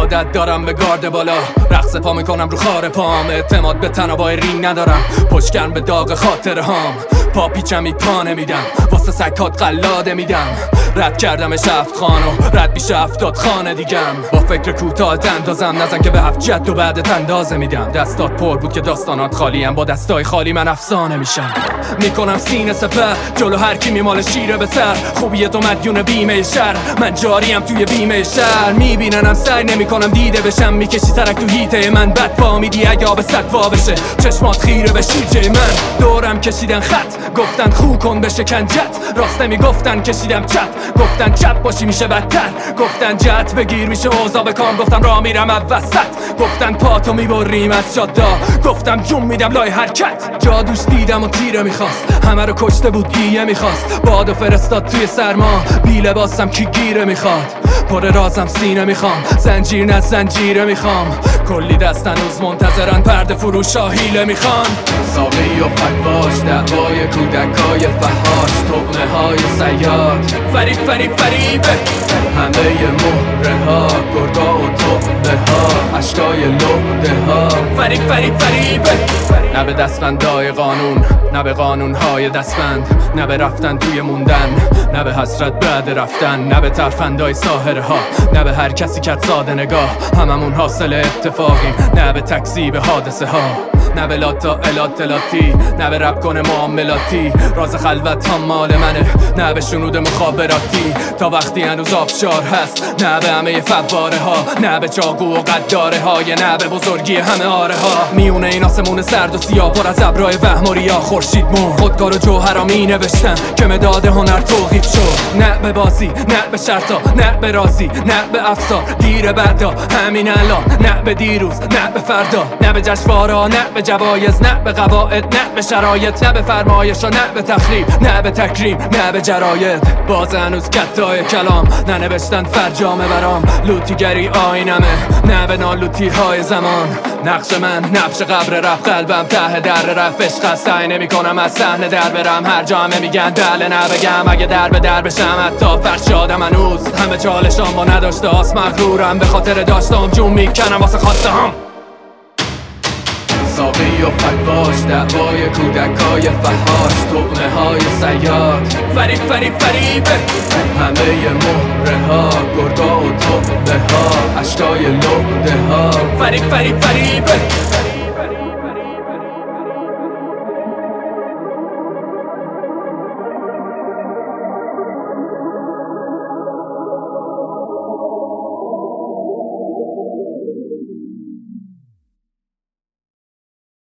عادت دارم به گارد بالا، رقص پا میکنم رو خار پام، اعتماد به تنابای رینگ ندارم، پشتگرم به داغ خاطره هام، پا پیچمی پا نمیدم، واسه سکات قلاده میدم، رد کردمش 7 خانو رد میشه 70 خانه دیگم، با فکر کوتاه اندازم نزن که به 7 جد و بعدت اندازه میدم، دستات پر بود که داستانات خالیم، با دستای خالی من افسانه میشم، میکنم سینه سپر جلو هر کی میماله شیره به سر، خوبیه تو مدیون بیمه شهر، من جاریم توی بیمه شهر، میبیننم سعی نمیکنم دیده بشم، میکشی سرک تو هیته من، بد پا میدی اگه آب صد وا بشه، چشمات خیره به شیجه من، دورم کشیدن خط، گفتن خو کن بشه کنجت، راست نمیگفتن کشیدم چپ، گفتن چپ باشی میشه بدتر، گفتن جت بگیر میشه اوضاع بکام، گفتم راه میرم وسط، گفتن پاتو میبریم از جادا، گفتم جون میدم لای حرکت، جادوش دیدم و تیره میخواست، همه رو کشته بود گیه میخواست، بادو فرستاد توی سرما، بی لباسم کی گیره میخواد، پر رازم سینه میخوام، زنجیر نه زنجیره میخوام، کلی دست هنوز منتظرن پرده فروش هیله میخوان، ساقی و فتواش دعوای کودکای فحاش، طعمه های سیاد، فریبه همه مهره ها، گرگا و طعمه ها، عشقای لوده ها، فریبه نه به دستبندای قانون، نه به قانونهای دستبند، نه به رفتن توی موندن، نه به حسرت بعد رفتن، نه به ترفندای ساحره ها، نه به هر کسی کت ساده نگاه، هممون حاصل اتفاقیم، نه به تکذیب حادثه ها، نه به لاتا الاتی، نه به رب کنه معاملاتی، راز خلوت هم مال منه، نه به شنود مخابراتی، تا وقتی هنوز آبشار هست، نه به همه فواره ها، نه به چاقو و قداره های، نه به بزرگی همه آره ها، میونه این آسمون سرد و سیاه پر از ابرای وهم و ریا، خورشید مون خودکار و جوهرا می نوشتن که مداد هنر توقیف شد، نه به بازی، نه به شرطا، نه به رازی، نه به افسار، دیر بعدا همین الان، نه به دیروز، نه به فردا، نه به جشنوارا، نه به جوایز، نه به قواعد، نه به شرایط، نه به فرمایش و نه به تخریب، نه به تکریم، نه به جراید، باز هنوز کتای کلام ننوشتن فرجامه برام، لوتیگری آینمه، نه به نالوتی های زمان، نقش من نبش قبر رفت، قلبم ته در رفت، عشق سعی نمی کنم از صحنه در برم، هر جا همه میگن بله نبگم، اگه در به در بشم حتی فرشادم هنوز، همه چالشام با نداشته هاست، مغرورم به خاطر داشتم، جون میکنم واسه خواسته هم، ساقی و فتواش دعوای کودکای فحاش، طعمه های سیاد، فریبه همه مهره ها، گرگا و طعمه ها، عشقای لوده ها، فریبه